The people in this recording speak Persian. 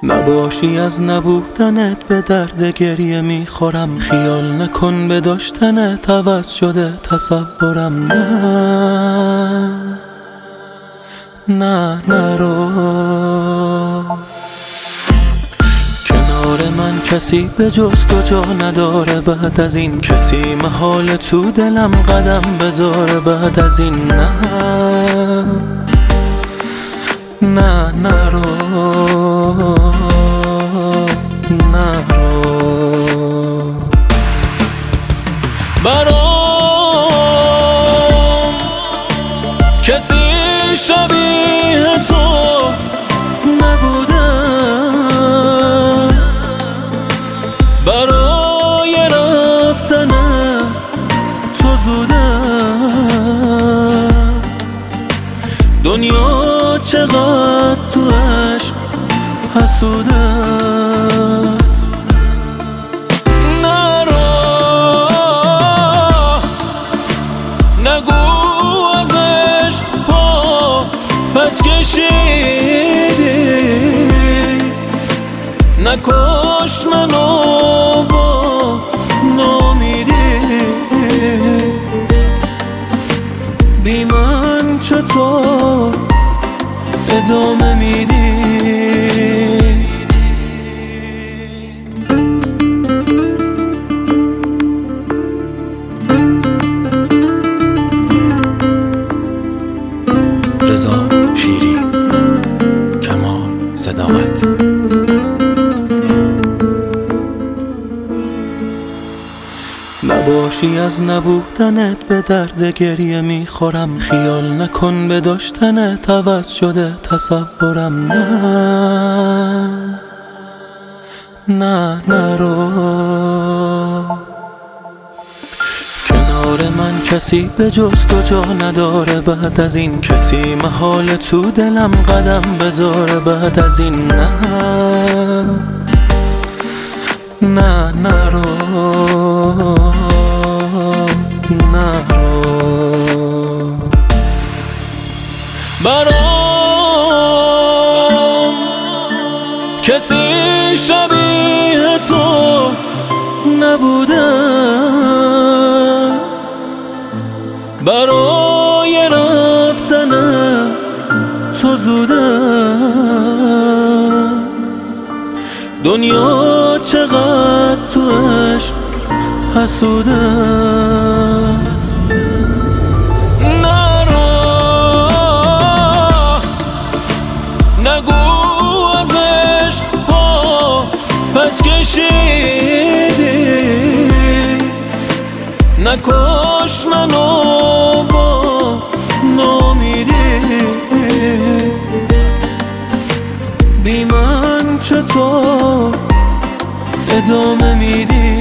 نباشی از نبودنت به درد گریه میخورم. خیال نکن به داشتنت عوض شده تصورم. نه نرو. کنار من کسی به جز تو جا نداره. بعد از این کسی محال تو دلم قدم بذاره. بعد از این نه نرو. برام کسی شبیه تو نبوده. برای رفتن تو زوده. دنیا چقدر تو عشق حسوده. نگو از عشق پا پس کشیدی. نکش منو با نامیدی. بی من چطور ادامه میدی؟ رضا شیری، کمال صداقت. نباشی از نبودنت به درد گریه میخورم. خیال نکن به داشتنت عوض شده تصورم. نه نرو. کنار من کسی به جز تو جا نداره. بعد از این کسی محال تو دلم قدم بذاره. بعد از این نه نرو. برام کسی شبیه تو نبوده. برای رفتن تو زوده. دنیا چقدر تو عشق حسوده. نگو از عشق پا پس کشیدی. نکش منو با نامیدی. بی من چطور ادامه میدی؟